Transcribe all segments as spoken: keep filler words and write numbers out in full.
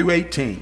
through eighteen.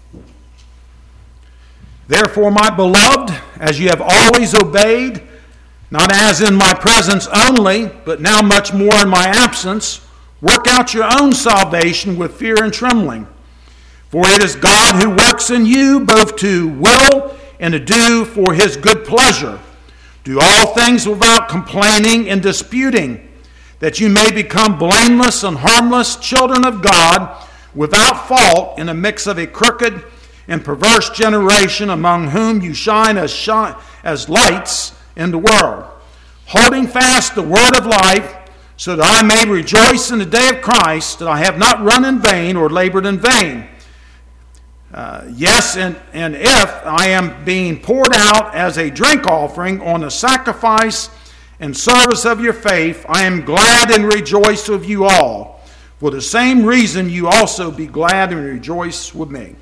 Therefore, my beloved, as you have always obeyed, not as in my presence only, but now much more in my absence, work out your own salvation with fear and trembling. For it is God who works in you both to will and to do for his good pleasure. Do all things without complaining and disputing, that you may become blameless and harmless children of God, without fault in the midst of a crooked and perverse generation, among whom you shine as, shine as lights in the world, holding fast the word of life, so that I may rejoice in the day of Christ, that I have not run in vain or labored in vain. Uh, yes, and, and if I am being poured out as a drink offering on the sacrifice and service of your faith, I am glad and rejoice with you all. For the same reason you also be glad and rejoice with me.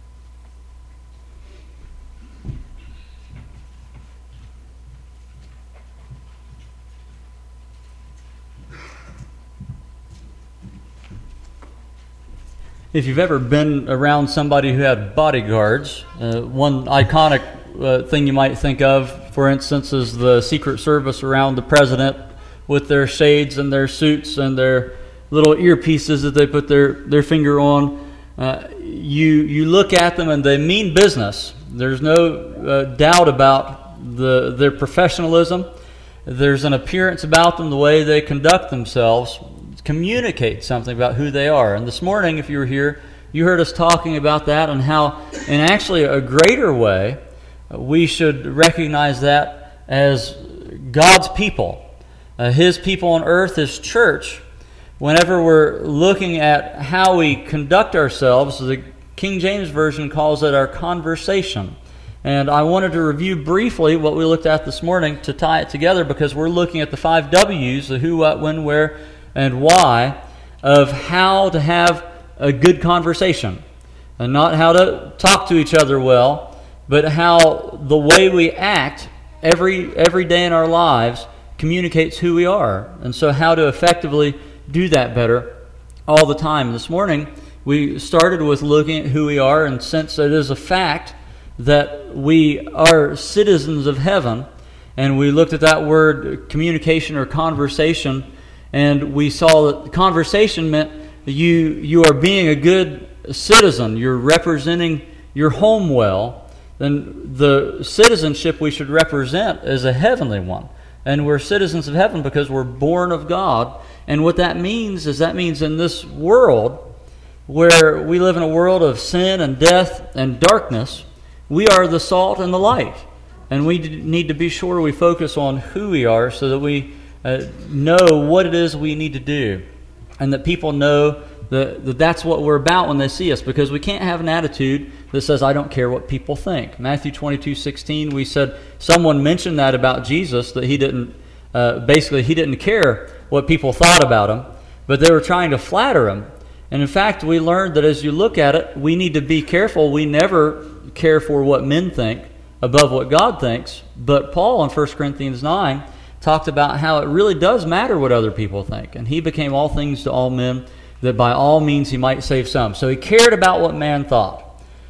If you've ever been around somebody who had bodyguards, uh, one iconic uh, thing you might think of, for instance, is the Secret Service around the president with their shades and their suits and their little earpieces that they put their, their finger on. Uh, you you look at them and they mean business. There's no uh, doubt about the their professionalism. There's an appearance about them, the way they conduct themselves communicate something about who they are. And this morning, if you were here, you heard us talking about that and how, in actually a greater way, we should recognize that as God's people, uh, His people on earth, His church. Whenever we're looking at how we conduct ourselves, the King James Version calls it our conversation. And I wanted to review briefly what we looked at this morning to tie it together, because we're looking at the five W's, the who, what, when, where, and why, of how to have a good conversation. And not how to talk to each other well, but how the way we act every every day in our lives communicates who we are. And so how to effectively do that better all the time. This morning, we started with looking at who we are, and since it is a fact that we are citizens of heaven, and we looked at that word communication or conversation, and we saw that conversation meant you you are being a good citizen, you're representing your home well, then the citizenship we should represent is a heavenly one. And we're citizens of heaven because we're born of God. And what that means is that means in this world, where we live in a world of sin and death and darkness, we are the salt and the light. And we need to be sure we focus on who we are so that we uh, know what it is we need to do. And that people know that, that that's what we're about when they see us. Because we can't have an attitude that says, I don't care what people think. Matthew twenty-two sixteen, we said, someone mentioned that about Jesus, that he didn't, uh, basically he didn't care what people thought about him, but they were trying to flatter him. And in fact, we learned that as you look at it, we need to be careful. We never care for what men think above what God thinks. But Paul in First Corinthians nine talked about how it really does matter what other people think. And he became all things to all men, that by all means he might save some. So he cared about what man thought.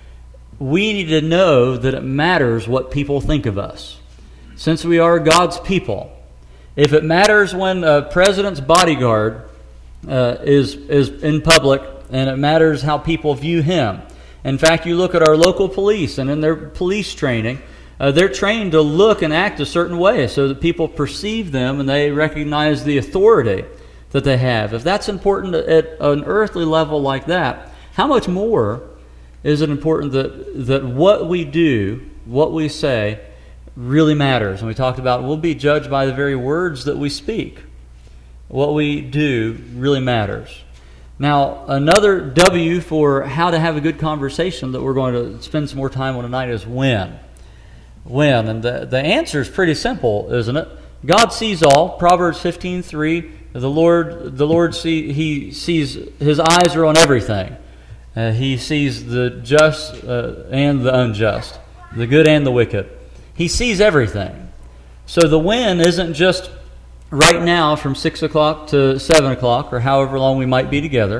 We need to know that it matters what people think of us. Since we are God's people, if it matters when a president's bodyguard uh, is, is in public, and it matters how people view him. In fact, you look at our local police, and in their police training, uh, they're trained to look and act a certain way so that people perceive them and they recognize the authority that they have. If that's important at an earthly level like that, how much more is it important that, that what we do, what we say, really matters? And we talked about we'll be judged by the very words that we speak. What we do really matters. Now, another W for how to have a good conversation that we're going to spend some more time on tonight is when. When. And the, the answer is pretty simple, isn't it? God sees all. Proverbs fifteen three, the Lord the Lord see he sees, his eyes are on everything. Uh, he sees the just uh, and the unjust, the good and the wicked. He sees everything. So the when isn't just right now from six o'clock to seven o'clock or however long we might be together.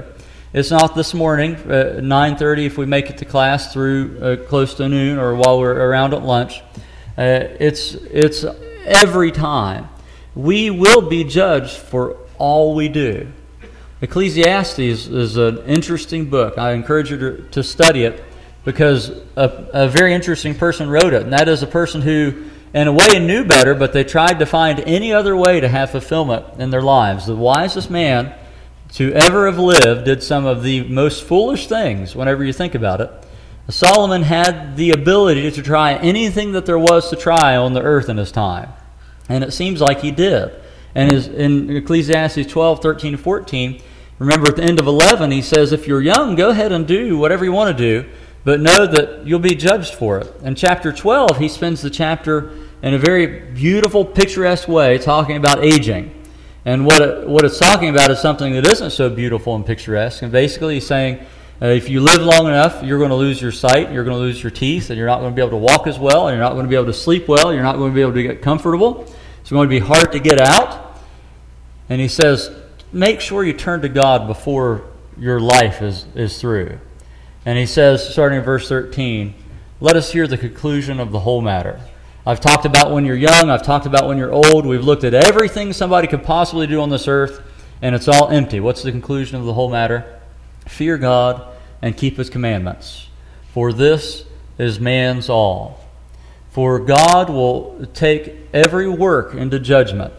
It's not this morning, uh, nine thirty if we make it to class through uh, close to noon or while we're around at lunch. Uh, it's it's every time. We will be judged for all we do. Ecclesiastes is an interesting book. I encourage you to, to study it because a, a very interesting person wrote it, and that is a person who, in a way, knew better, but they tried to find any other way to have fulfillment in their lives. The wisest man to ever have lived did some of the most foolish things whenever you think about it. Solomon had the ability to try anything that there was to try on the earth in his time, and it seems like he did. And his, in Ecclesiastes twelve, thirteen, and fourteen, remember at the end of eleven, he says, if you're young, go ahead and do whatever you want to do, but know that you'll be judged for it. In chapter twelve, he spends the chapter in a very beautiful, picturesque way talking about aging. And what it, what it's talking about is something that isn't so beautiful and picturesque. And basically he's saying, uh, if you live long enough, you're going to lose your sight, you're going to lose your teeth, and you're not going to be able to walk as well, and you're not going to be able to sleep well, you're not going to be able to get comfortable. It's going to be hard to get out. And he says, make sure you turn to God before your life is, is through. And he says, starting in verse thirteen, let us hear the conclusion of the whole matter. I've talked about when you're young, I've talked about when you're old, we've looked at everything somebody could possibly do on this earth, and it's all empty. What's the conclusion of the whole matter? Fear God and keep His commandments, for this is man's all. For God will take every work into judgment.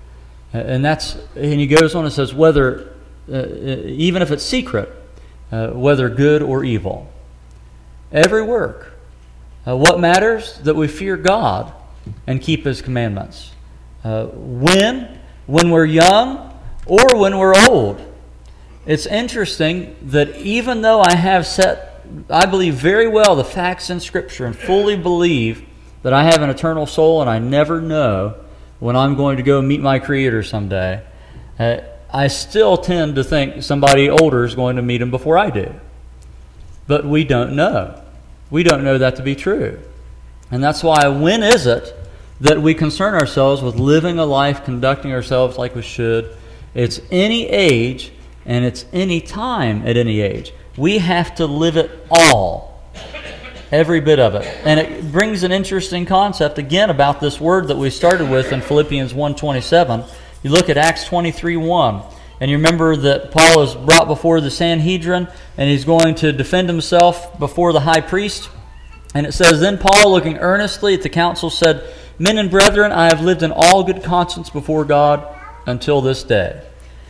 And that's, and he goes on and says, whether, uh, even if it's secret, uh, whether good or evil. Every work. Uh, what matters? That we fear God and keep His commandments. Uh, when? When we're young or when we're old. It's interesting that even though I have set, I believe very well the facts in Scripture and fully believe that I have an eternal soul and I never know when I'm going to go meet my Creator someday, uh, I still tend to think somebody older is going to meet Him before I do. But we don't know. We don't know that to be true. And that's why, when is it that we concern ourselves with living a life, conducting ourselves like we should? It's any age, and it's any time at any age. We have to live it all. Every bit of it. And it brings an interesting concept, again, about this word that we started with in Philippians one twenty-seven. You look at Acts twenty-three one, and you remember that Paul is brought before the Sanhedrin, and he's going to defend himself before the high priest. And it says, then Paul, looking earnestly at the council, said, men and brethren, I have lived in all good conscience before God until this day.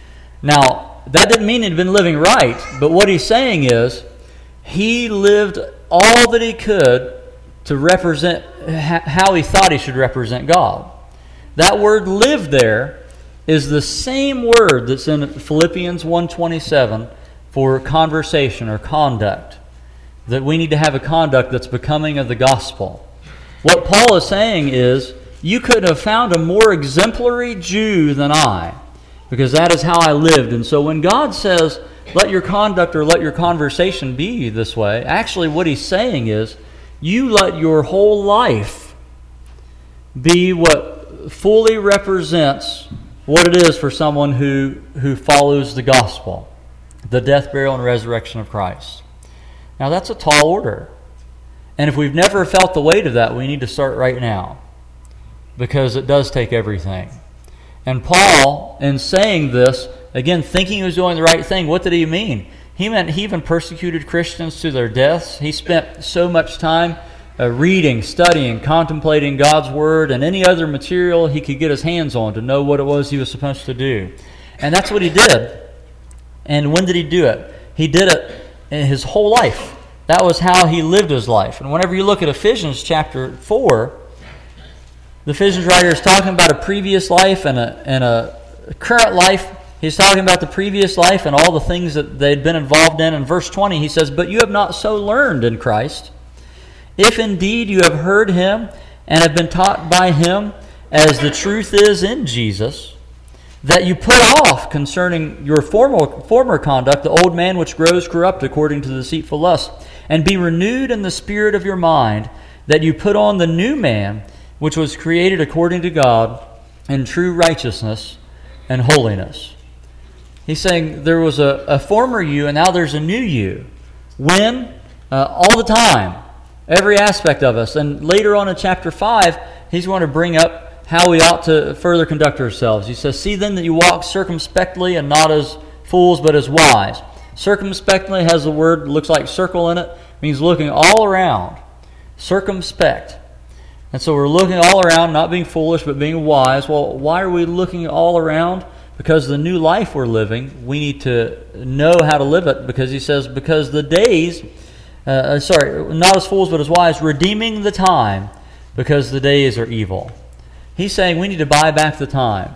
Now, that didn't mean he'd been living right, but what he's saying is, he lived all that he could to represent how he thought he should represent God. That word live there is the same word that's in Philippians one twenty-seven for conversation or conduct. That we need to have a conduct that's becoming of the gospel. What Paul is saying is, you couldn't have found a more exemplary Jew than I, because that is how I lived. And so when God says, let your conduct or let your conversation be this way, actually what he's saying is, you let your whole life be what fully represents what it is for someone who, who follows the gospel, the death, burial, and resurrection of Christ. Now that's a tall order. And if we've never felt the weight of that, we need to start right now, because it does take everything. And Paul, in saying this, again, thinking he was doing the right thing, what did he mean? He meant he even persecuted Christians to their deaths. He spent so much time uh, reading, studying, contemplating God's Word and any other material he could get his hands on to know what it was he was supposed to do. And that's what he did. And when did he do it? He did it in his whole life. That was how he lived his life. And whenever you look at Ephesians chapter four, the Ephesians writer is talking about a previous life and a, and a current life. He's talking about the previous life and all the things that they'd been involved in. In verse twenty, he says, but you have not so learned in Christ, if indeed you have heard Him and have been taught by Him, as the truth is in Jesus, that you put off concerning your former, former conduct the old man which grows corrupt according to the deceitful lust, and be renewed in the spirit of your mind, that you put on the new man, which was created according to God in true righteousness and holiness. He's saying there was a, a former you and now there's a new you. When? Uh, all the time. Every aspect of us. And later on in chapter five, he's going to bring up how we ought to further conduct ourselves. He says, see then that you walk circumspectly and not as fools but as wise. Circumspectly has the word, looks like circle in it. It means looking all around. Circumspect. And so we're looking all around, not being foolish but being wise. Well, why are we looking all around? Because the new life we're living, we need to know how to live it. Because he says, because the days... Uh, sorry, not as fools but as wise, redeeming the time because the days are evil. He's saying we need to buy back the time.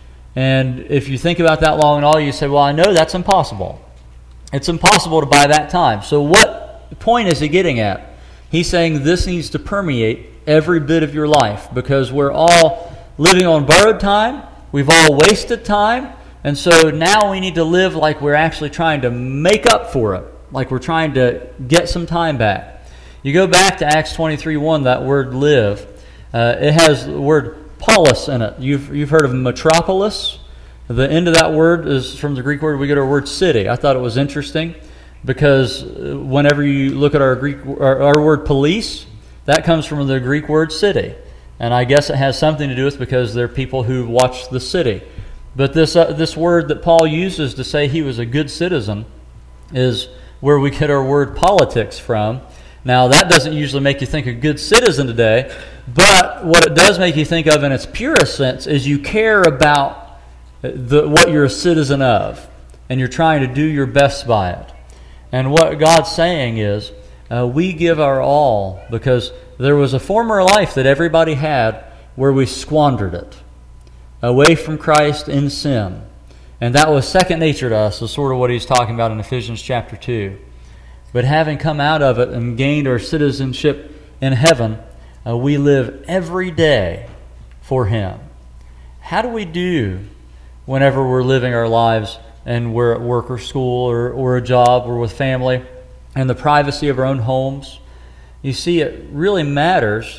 And if you think about that long and all, you say, well, I know that's impossible. It's impossible to buy back time. So what point is he getting at? He's saying this needs to permeate every bit of your life because we're all living on borrowed time. We've all wasted time. And so now we need to live like we're actually trying to make up for it. Like we're trying to get some time back. You go back to Acts twenty-three one, that word live. Uh, it has the word polis in it. You've, you've heard of metropolis. The end of that word is from the Greek word, we get our word city. I thought it was interesting because whenever you look at our Greek, our, our word police, that comes from the Greek word city. And I guess it has something to do with because they're people who watch the city. But this, uh, this word that Paul uses to say he was a good citizen is where we get our word politics from. Now, that doesn't usually make you think of good citizen today, but what it does make you think of in its purest sense is you care about the, what you're a citizen of, and you're trying to do your best by it. And what God's saying is, uh, we give our all because there was a former life that everybody had where we squandered it, away from Christ in sin. And that was second nature to us, is sort of what he's talking about in Ephesians chapter two. But having come out of it and gained our citizenship in heaven, uh, we live every day for him. How do we do whenever we're living our lives and we're at work or school or, or a job or with family and the privacy of our own homes? You see, it really matters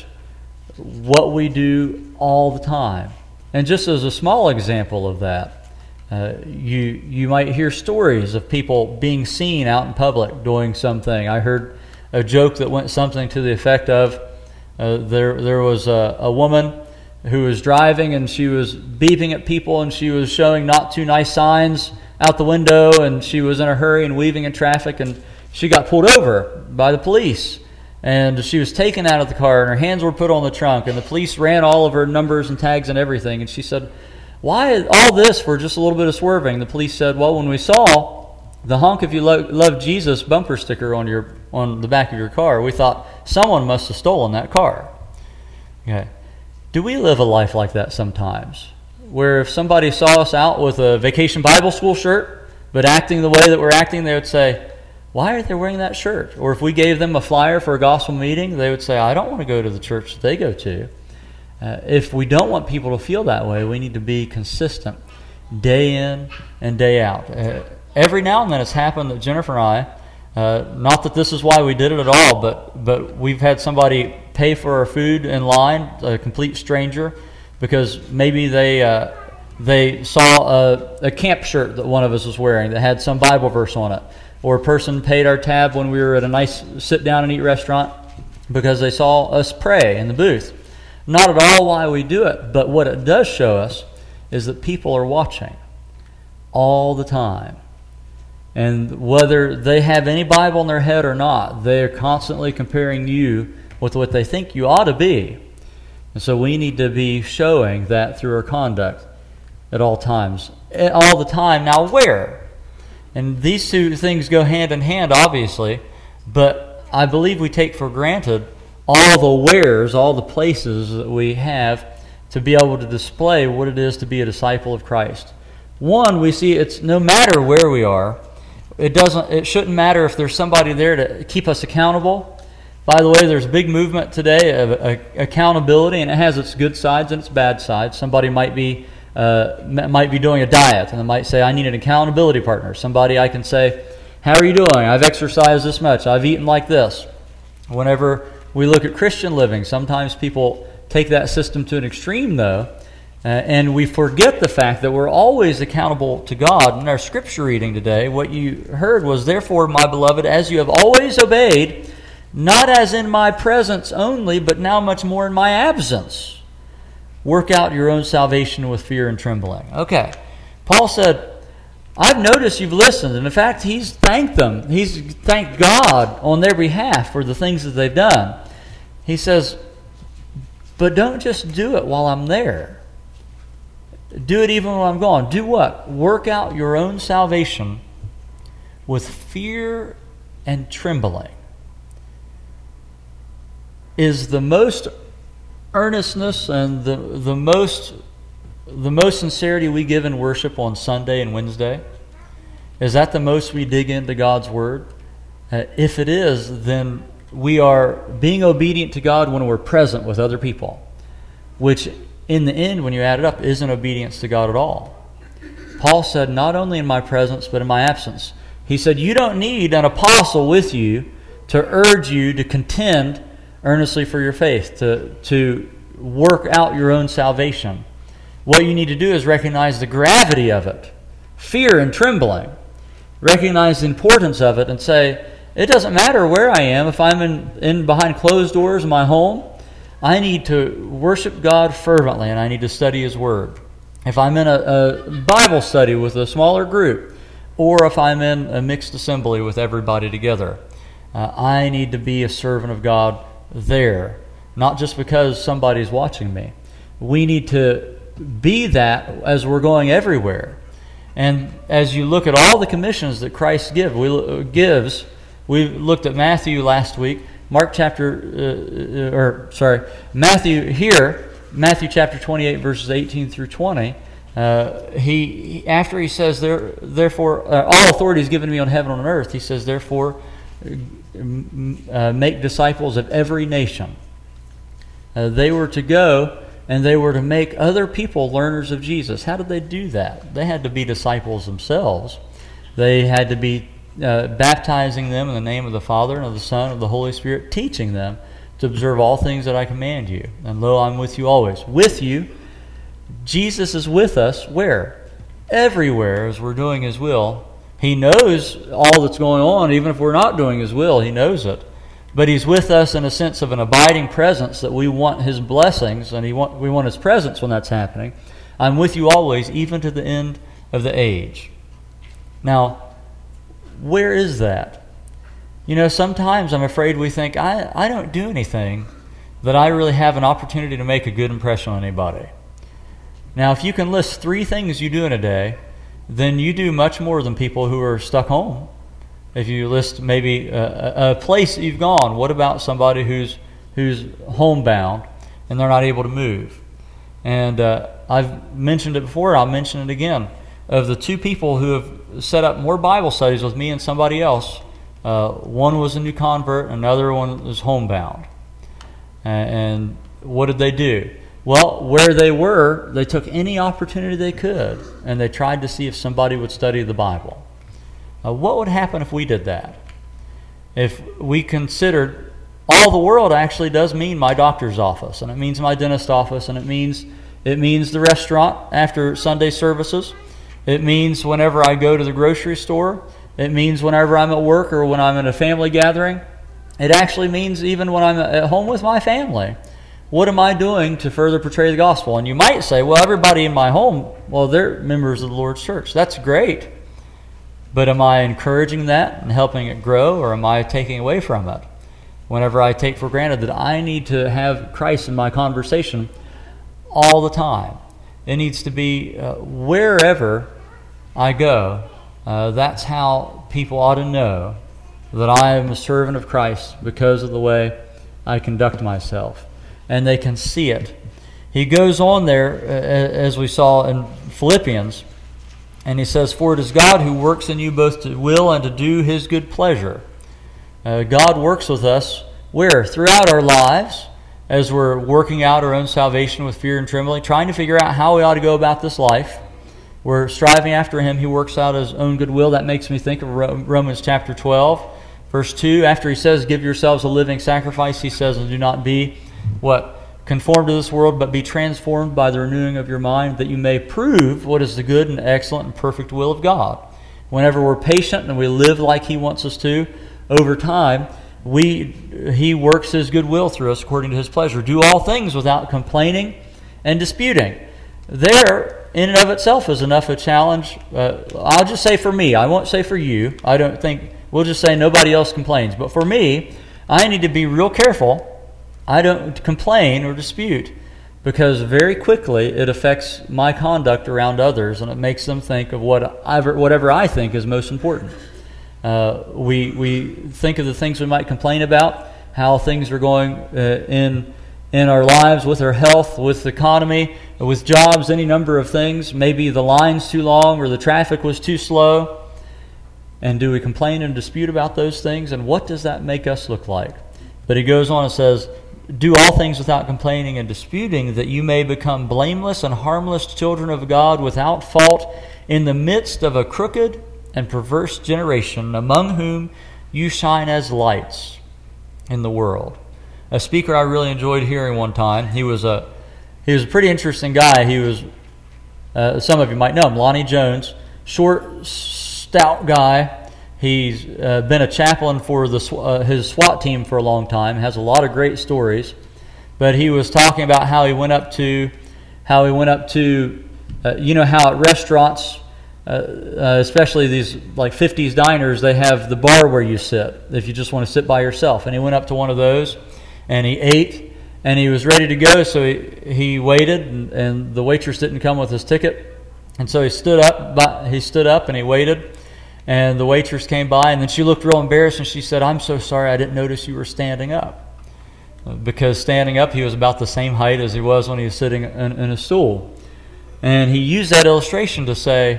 what we do all the time. And just as a small example of that, Uh, you you might hear stories of people being seen out in public doing something. I heard a joke that went something to the effect of uh, there there was a, a woman who was driving and she was beeping at people and she was showing not too nice signs out the window and she was in a hurry and weaving in traffic and she got pulled over by the police and she was taken out of the car and her hands were put on the trunk and the police ran all of her numbers and tags and everything and she said, why all this for just a little bit of swerving? The police said, well, when we saw the honk if you lo- love Jesus bumper sticker on your on the back of your car, we thought someone must have stolen that car. Okay. Do we live a life like that sometimes? Where if somebody saw us out with a Vacation Bible School shirt, but acting the way that we're acting, they would say, why are they wearing that shirt? Or if we gave them a flyer for a gospel meeting, they would say, I don't want to go to the church that they go to. Uh, if we don't want people to feel that way, we need to be consistent day in and day out. Uh, every now and then it's happened that Jennifer and I, uh, not that this is why we did it at all, but but we've had somebody pay for our food in line, a complete stranger, because maybe they uh, they saw a, a camp shirt that one of us was wearing that had some Bible verse on it. Or a person paid our tab when we were at a nice sit-down-and-eat restaurant because they saw us pray in the booth. Not at all why we do it, but what it does show us is that people are watching all the time. And whether they have any Bible in their head or not, they're constantly comparing you with what they think you ought to be. And so we need to be showing that through our conduct at all times. All the time. Now where? And these two things go hand in hand, obviously, but I believe we take for granted all the wheres, all the places that we have to be able to display what it is to be a disciple of Christ. One, we see it's no matter where we are, it doesn't. It shouldn't matter if there's somebody there to keep us accountable. By the way, there's a big movement today of uh, accountability, and it has its good sides and its bad sides. Somebody might be uh, might be doing a diet, and they might say, I need an accountability partner. Somebody I can say, how are you doing? I've exercised this much. I've eaten like this. Whenever we look at Christian living, sometimes people take that system to an extreme, though, Uh, and we forget the fact that we're always accountable to God. In our scripture reading today, what you heard was, therefore, my beloved, as you have always obeyed, not as in my presence only, but now much more in my absence, work out your own salvation with fear and trembling. Okay, Paul said, I've noticed you've listened, and in fact, he's thanked them. He's thanked God on their behalf for the things that they've done. He says, but don't just do it while I'm there. Do it even when I'm gone. Do what? Work out your own salvation with fear and trembling. Is the most earnestness and the, the most the most sincerity we give in worship on Sunday and Wednesday? Is that the most we dig into God's Word? Uh, if it is, then we are being obedient to God when we're present with other people, which in the end, when you add it up, isn't obedience to God at all. Paul said, not only in my presence, but in my absence. He said, you don't need an apostle with you to urge you to contend earnestly for your faith, to, to work out your own salvation. What you need to do is recognize the gravity of it, fear and trembling. Recognize the importance of it and say, it doesn't matter where I am. If I'm in, in behind closed doors in my home, I need to worship God fervently and I need to study His Word. If I'm in a, a Bible study with a smaller group, or if I'm in a mixed assembly with everybody together, uh, I need to be a servant of God there, not just because somebody's watching me. We need to be that as we're going everywhere. And as you look at all the commissions that Christ give, we, gives, we looked at Matthew last week, Mark chapter, uh, or sorry, Matthew here, Matthew chapter twenty-eight, verses eighteen through twenty. Uh, he after he says, there, therefore, uh, all authority is given to me on heaven and on earth. He says, therefore, uh, make disciples of every nation. Uh, they were to go and they were to make other people learners of Jesus. How did they do that? They had to be disciples themselves. They had to be uh, baptizing them in the name of the Father and of the Son and of the Holy Spirit, teaching them to observe all things that I command you. And lo, I'm with you always. With you, Jesus is with us where? Everywhere as we're doing His will. He knows all that's going on, even if we're not doing His will, He knows it. But He's with us in a sense of an abiding presence that we want His blessings, and he want, we want His presence when that's happening. I'm with you always, even to the end of the age. Now, where is that? You know, sometimes I'm afraid we think, I, I don't do anything that I really have an opportunity to make a good impression on anybody. Now, if you can list three things you do in a day, then you do much more than people who are stuck home. If you list maybe a, a place you've gone, what about somebody who's who's homebound and they're not able to move? And uh, I've mentioned it before, I'll mention it again. Of the two people who have set up more Bible studies with me and somebody else, uh, one was a new convert, another one was homebound. And what did they do? Well, where they were, they took any opportunity they could, and they tried to see if somebody would study the Bible. Uh, what would happen if we did that? If we considered all the world actually does mean my doctor's office, and it means my dentist office, and it means it means the restaurant after Sunday services. It means whenever I go to the grocery store. It means whenever I'm at work or when I'm in a family gathering. It actually means even when I'm at home with my family. What am I doing to further portray the gospel? And you might say, well, everybody in my home, well, they're members of the Lord's church. That's great. But am I encouraging that and helping it grow, or am I taking away from it? Whenever I take for granted that I need to have Christ in my conversation all the time. It needs to be uh, wherever I go. Uh, that's how people ought to know that I am a servant of Christ because of the way I conduct myself. And they can see it. He goes on there, uh, as we saw in Philippians, and he says, for it is God who works in you both to will and to do His good pleasure. Uh, God works with us where? Throughout our lives, as we're working out our own salvation with fear and trembling, trying to figure out how we ought to go about this life. We're striving after Him. He works out His own good will. That makes me think of Romans chapter twelve, verse two. After he says, give yourselves a living sacrifice, he says, and do not be what? conform to this world, but be transformed by the renewing of your mind, that you may prove what is the good and excellent and perfect will of God. Whenever we're patient and we live like He wants us to, over time, we He works His good will through us according to His pleasure. Do all things without complaining and disputing. There, in and of itself, is enough a challenge. Uh, I'll just say for me. I won't say for you. I don't think, we'll just say nobody else complains. But for me, I need to be real careful. I don't complain or dispute, because very quickly it affects my conduct around others, and it makes them think of what I've, whatever I think is most important. Uh, we we think of the things we might complain about, how things are going uh, in in our lives, with our health, with the economy, with jobs, any number of things. Maybe the line's too long or the traffic was too slow. And do we complain and dispute about those things? And what does that make us look like? But he goes on and says, do all things without complaining and disputing, that you may become blameless and harmless children of God, without fault, in the midst of a crooked and perverse generation, among whom you shine as lights in the world. A speaker I really enjoyed hearing one time, he was a he was a pretty interesting guy. He was, uh, some of you might know him, Lonnie Jones, short, stout guy. He's uh, been a chaplain for the uh, his SWAT team for a long time, has a lot of great stories. But he was talking about how he went up to, how he went up to, uh, you know how at restaurants, uh, uh, especially these like fifties diners, they have the bar where you sit if you just want to sit by yourself. And he went up to one of those, and he ate, and he was ready to go, so he, he waited, and, and the waitress didn't come with his ticket. And so he stood up, but he stood up and he waited, and the waitress came by, and then she looked real embarrassed, and she said, "I'm so sorry, I didn't notice you were standing up." Because standing up, he was about the same height as he was when he was sitting in, in a stool. And he used that illustration to say,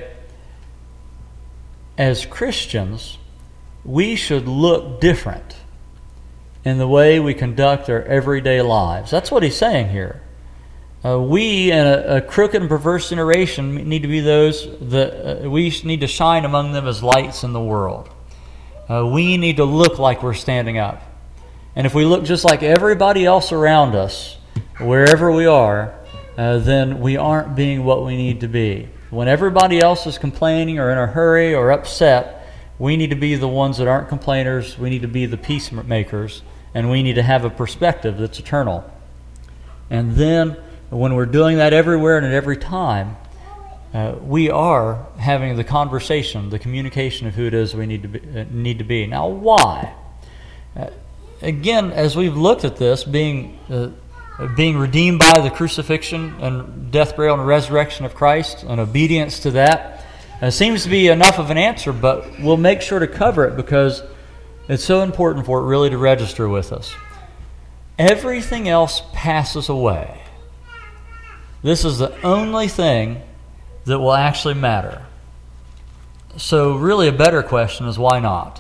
as Christians, we should look different in the way we conduct our everyday lives. That's what he's saying here. Uh, we, in a, a crooked and perverse generation, need to be those that uh, we need to shine among them as lights in the world. Uh, we need to look like we're standing up. And if we look just like everybody else around us, wherever we are, uh, then we aren't being what we need to be. When everybody else is complaining or in a hurry or upset, we need to be the ones that aren't complainers. We need to be the peacemakers. And we need to have a perspective that's eternal. And then, when we're doing that everywhere and at every time, uh, we are having the conversation, the communication of who it is we need to be. Uh, need to be. Now, why? Uh, again, as we've looked at this, being uh, being redeemed by the crucifixion and death, burial, and resurrection of Christ, and obedience to that, uh, seems to be enough of an answer. But we'll make sure to cover it because it's so important for it really to register with us. Everything else passes away. This is the only thing that will actually matter. So really a better question is, why not?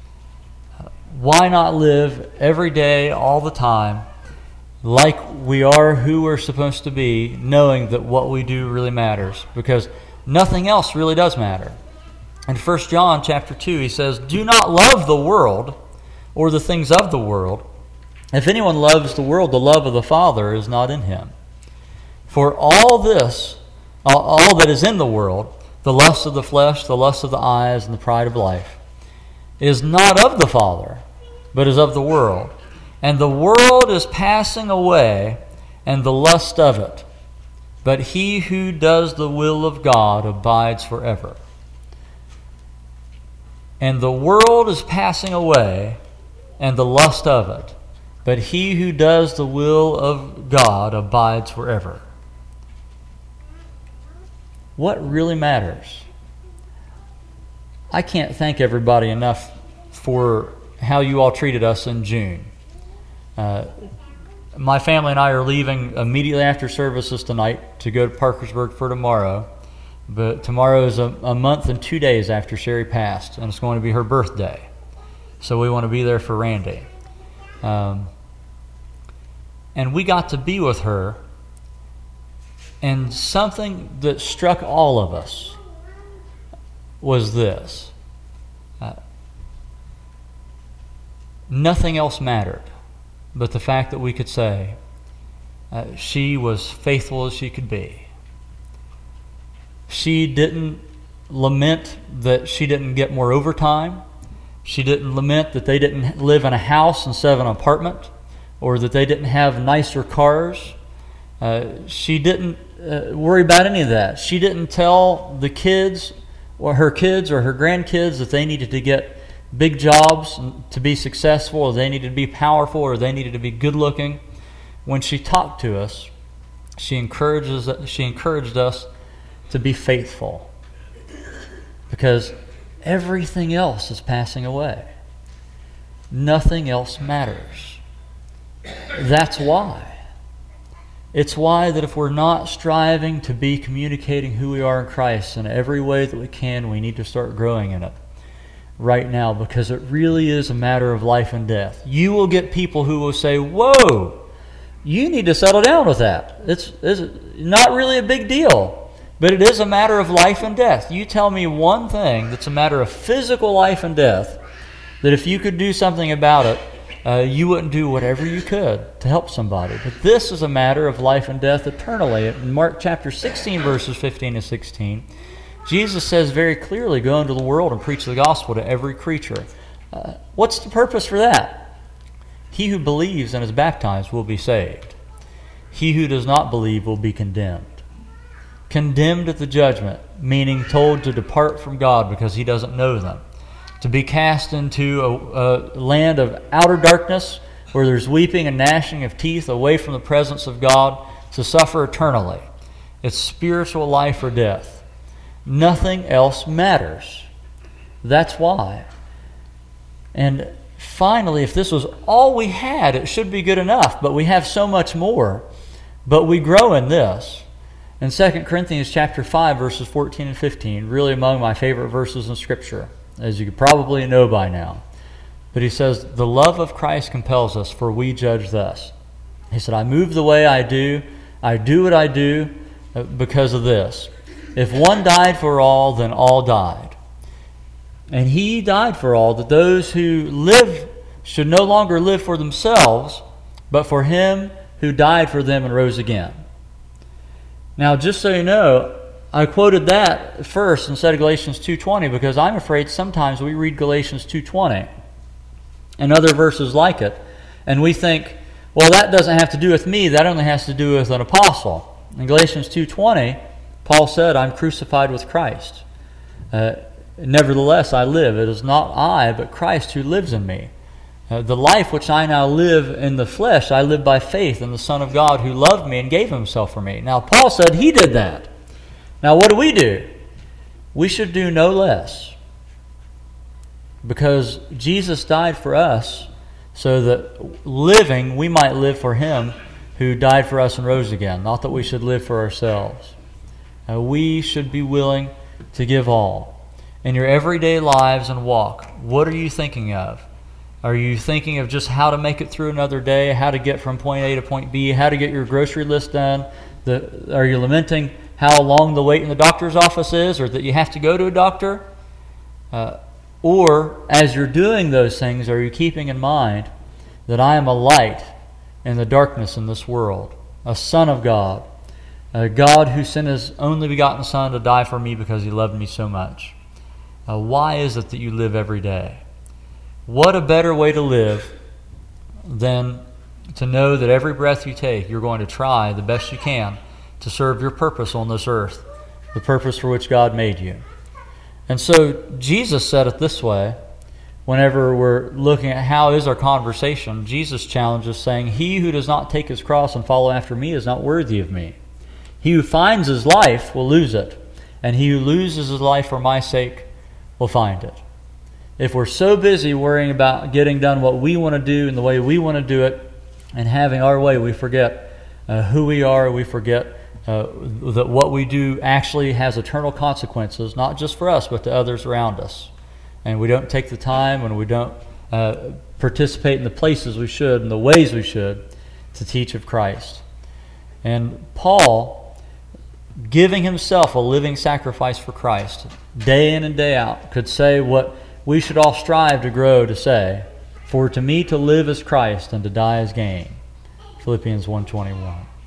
Why not live every day, all the time, like we are who we're supposed to be, knowing that what we do really matters? Because nothing else really does matter. In First John chapter two, he says, "Do not love the world or the things of the world. If anyone loves the world, the love of the Father is not in him. For all this, all that is in the world, the lust of the flesh, the lust of the eyes, and the pride of life, is not of the Father, but is of the world. And the world is passing away, and the lust of it. But he who does the will of God abides forever." And the world is passing away, and the lust of it. But he who does the will of God abides forever. What really matters? I can't thank everybody enough for how you all treated us in June. Uh, my family and I are leaving immediately after services tonight to go to Parkersburg for tomorrow. But tomorrow is a, a month and two days after Sherry passed, and it's going to be her birthday. So we want to be there for Randy. Um, and we got to be with her, and something that struck all of us was this. Uh, nothing else mattered but the fact that we could say, uh, she was faithful as she could be. She didn't lament that she didn't get more overtime. She didn't lament that they didn't live in a house instead of an apartment, or that they didn't have nicer cars. Uh, she didn't uh, worry about any of that. She didn't tell the kids, or her kids or her grandkids, that they needed to get big jobs to be successful, or they needed to be powerful, or they needed to be good looking. When she talked to us, she encourages she encouraged us to be faithful, because everything else is passing away. Nothing else matters. That's why. It's why that if we're not striving to be communicating who we are in Christ in every way that we can, we need to start growing in it right now, because it really is a matter of life and death. You will get people who will say, whoa, you need to settle down with that. It's, it's not really a big deal. But it is a matter of life and death. You tell me one thing that's a matter of physical life and death, that if you could do something about it, uh, you wouldn't do whatever you could to help somebody. But this is a matter of life and death eternally. In Mark chapter sixteen, verses fifteen and sixteen, Jesus says very clearly, go into the world and preach the gospel to every creature. Uh, what's the purpose for that? He who believes and is baptized will be saved. He who does not believe will be condemned. Condemned at the judgment, meaning told to depart from God because he doesn't know them. To be cast into a, a land of outer darkness where there's weeping and gnashing of teeth, away from the presence of God, to suffer eternally. It's spiritual life or death. Nothing else matters. That's why. And finally, if this was all we had, it should be good enough, but we have so much more. But we grow in this. In Second Corinthians chapter five, verses fourteen and fifteen, really among my favorite verses in Scripture, as you probably know by now. But he says, the love of Christ compels us, for we judge thus. He said, I move the way I do, I do what I do because of this. If one died for all, then all died. And he died for all, that those who live should no longer live for themselves, but for him who died for them and rose again. Now, just so you know, I quoted that first instead of Galatians two twenty because I'm afraid sometimes we read Galatians two twenty and other verses like it, and we think, well, that doesn't have to do with me, that only has to do with an apostle. In Galatians two twenty, Paul said, I'm crucified with Christ. Uh, nevertheless, I live. It is not I, but Christ who lives in me. Uh, the life which I now live in the flesh, I live by faith in the Son of God who loved me and gave himself for me. Now, Paul said he did that. Now, what do we do? We should do no less. Because Jesus died for us so that living, we might live for him who died for us and rose again. Not that we should live for ourselves. Uh, we should be willing to give all. In your everyday lives and walk, what are you thinking of? Are you thinking of just how to make it through another day, how to get from point A to point B, how to get your grocery list done? The, are you lamenting how long the wait in the doctor's office is, or that you have to go to a doctor? Uh, or, as you're doing those things, are you keeping in mind that I am a light in the darkness in this world, a Son of God, a God who sent his only begotten Son to die for me because he loved me so much? Uh, why is it that you live every day? What a better way to live than to know that every breath you take, you're going to try the best you can to serve your purpose on this earth, the purpose for which God made you. And so Jesus said it this way, whenever we're looking at how is our conversation, Jesus challenges saying, he who does not take his cross and follow after me is not worthy of me. He who finds his life will lose it, and he who loses his life for my sake will find it. If we're so busy worrying about getting done what we want to do and the way we want to do it and having our way, we forget uh, who we are. We forget uh, that what we do actually has eternal consequences, not just for us, but to others around us. And we don't take the time and we don't uh, participate in the places we should and the ways we should to teach of Christ. And Paul, giving himself a living sacrifice for Christ, day in and day out, could say what we should all strive to grow to say, for to me to live is Christ and to die is gain. Philippians one twenty-one.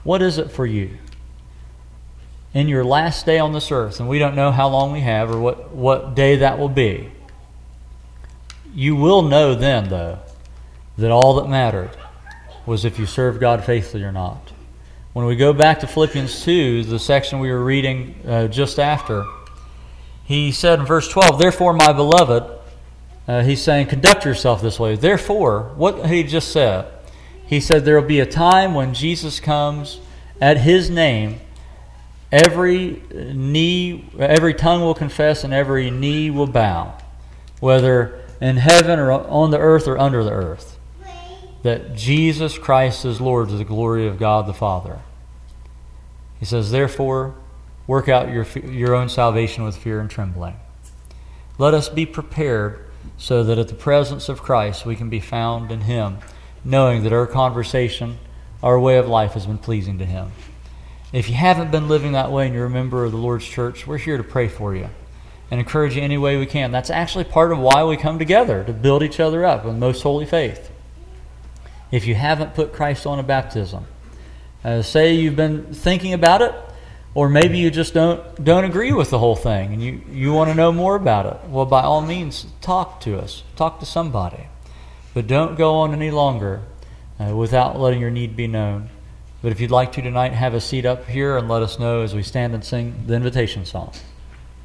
What is it for you? In your last day on this earth, and we don't know how long we have or what, what day that will be, you will know then, though, that all that mattered was if you served God faithfully or not. When we go back to Philippians two, the section we were reading uh, just after, he said in verse twelve, therefore, my beloved, uh, he's saying, conduct yourself this way. Therefore, what he just said, he said there will be a time when Jesus comes at his name, every knee, every tongue will confess and every knee will bow, whether in heaven or on the earth or under the earth, that Jesus Christ is Lord to the glory of God the Father. He says, therefore, work out your your own salvation with fear and trembling. Let us be prepared so that at the presence of Christ we can be found in Him, knowing that our conversation, our way of life has been pleasing to Him. If you haven't been living that way and you're a member of the Lord's church, we're here to pray for you and encourage you any way we can. That's actually part of why we come together, to build each other up in most holy faith. If you haven't put Christ on a baptism, uh, say you've been thinking about it, or maybe you just don't don't agree with the whole thing and you, you want to know more about it, well, by all means, talk to us. Talk to somebody. But don't go on any longer uh, without letting your need be known. But if you'd like to tonight, have a seat up here and let us know as we stand and sing the invitation song.